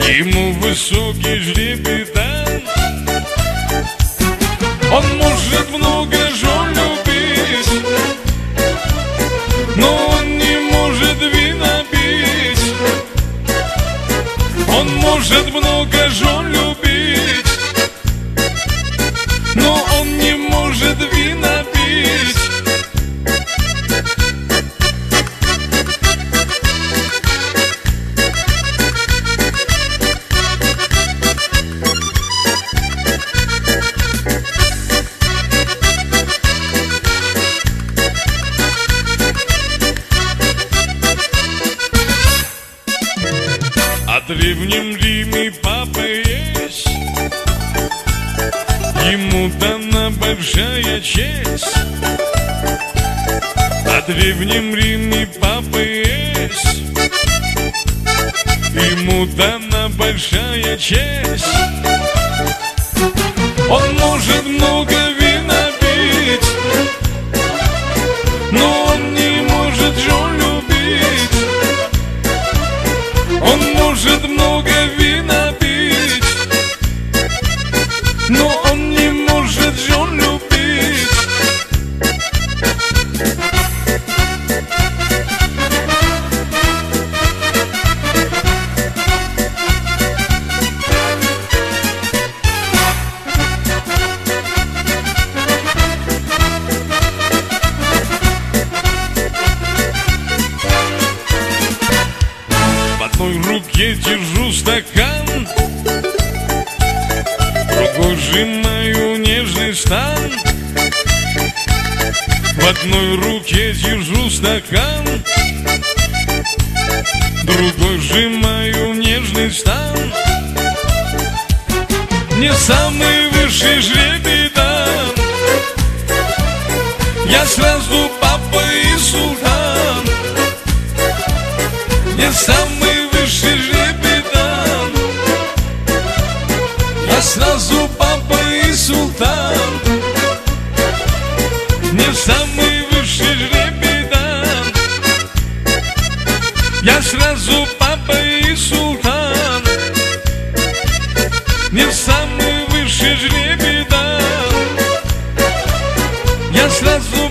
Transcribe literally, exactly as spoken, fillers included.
Ему высокий жребий дан. Он может много жен любить, но он не может вина пить. Он может много жен любить, но он не может вина пить. А в Древнем Риме папа есть, ему дана большая честь. А в Древнем Риме папа есть, ему дана большая честь. Он может много вина пить, но он не может жен любить. Он может много вина пить, но он не может жен любить. В одной руке держу стакан, другой сжимаю нежный стан. В одной руке держу стакан, другой сжимаю нежный стан. Мне самый высший жребий дан, я сразу папа и султан. Мне самый высший жребий дан, я сразу папа и султан. Мне самый высший жребий дан, я сразу папа и султан. Мне самый высший жребий дан, я сразу